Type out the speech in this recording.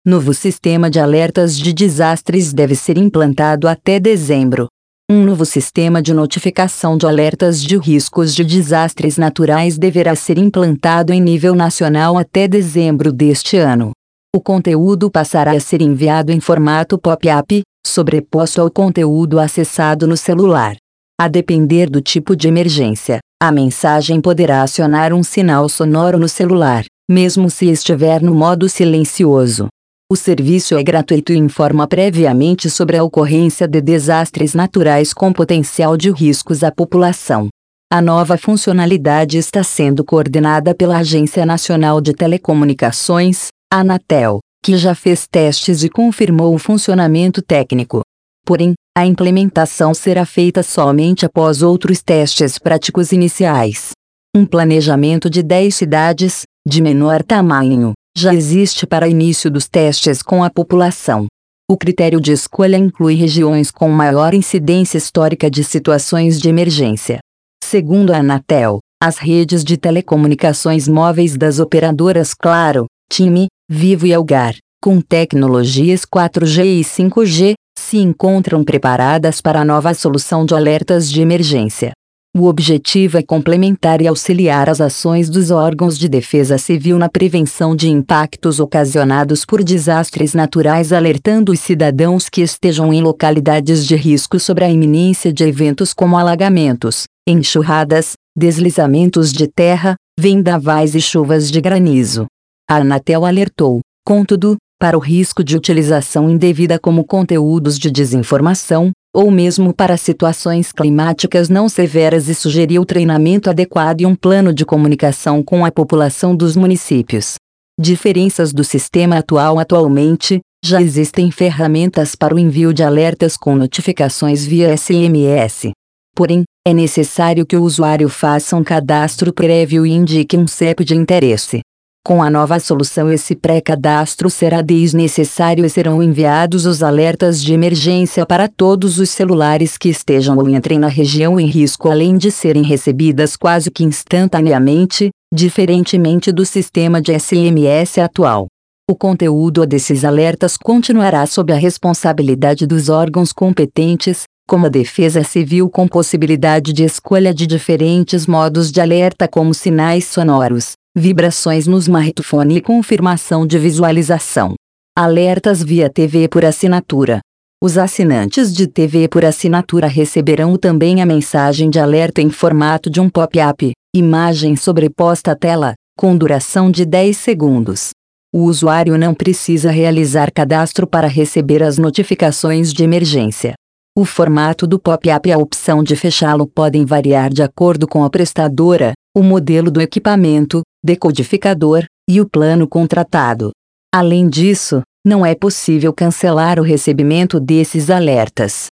Novo sistema de alertas de desastres deve ser implantado até dezembro. Um novo sistema de notificação de alertas de riscos de desastres naturais deverá ser implantado em nível nacional até dezembro deste ano. O conteúdo passará a ser enviado em formato pop-up, sobreposto ao conteúdo acessado no celular. A depender do tipo de emergência, a mensagem poderá acionar um sinal sonoro no celular, mesmo se estiver no modo silencioso. O serviço é gratuito e informa previamente sobre a ocorrência de desastres naturais com potencial de riscos à população. A nova funcionalidade está sendo coordenada pela Agência Nacional de Telecomunicações, Anatel, que já fez testes e confirmou o funcionamento técnico. Porém, a implementação será feita somente após outros testes práticos iniciais. Um planejamento de 10 cidades, de menor tamanho, já existe para início dos testes com a população. O critério de escolha inclui regiões com maior incidência histórica de situações de emergência. Segundo a Anatel, as redes de telecomunicações móveis das operadoras Claro, TIM, Vivo e Algar, com tecnologias 4G e 5G, se encontram preparadas para a nova solução de alertas de emergência. O objetivo é complementar e auxiliar as ações dos órgãos de defesa civil na prevenção de impactos ocasionados por desastres naturais, alertando os cidadãos que estejam em localidades de risco sobre a iminência de eventos como alagamentos, enxurradas, deslizamentos de terra, vendavais e chuvas de granizo. A Anatel alertou, contudo, para o risco de utilização indevida como conteúdos de desinformação, ou mesmo para situações climáticas não severas, e sugeriu treinamento adequado e um plano de comunicação com a população dos municípios. Diferenças do sistema atual: atualmente, já existem ferramentas para o envio de alertas com notificações via SMS. Porém, é necessário que o usuário faça um cadastro prévio e indique um CEP de interesse. Com a nova solução, esse pré-cadastro será desnecessário e serão enviados os alertas de emergência para todos os celulares que estejam ou entrem na região em risco, além de serem recebidas quase que instantaneamente, diferentemente do sistema de SMS atual. O conteúdo desses alertas continuará sob a responsabilidade dos órgãos competentes, como a Defesa Civil, com possibilidade de escolha de diferentes modos de alerta, como sinais sonoros, vibrações no smartphone e confirmação de visualização. Alertas via TV por assinatura. Os assinantes de TV por assinatura receberão também a mensagem de alerta em formato de um pop-up, imagem sobreposta à tela, com duração de 10 segundos. O usuário não precisa realizar cadastro para receber as notificações de emergência. O formato do pop-up e a opção de fechá-lo podem variar de acordo com a prestadora, o modelo do equipamento, decodificador, e o plano contratado. Além disso, não é possível cancelar o recebimento desses alertas.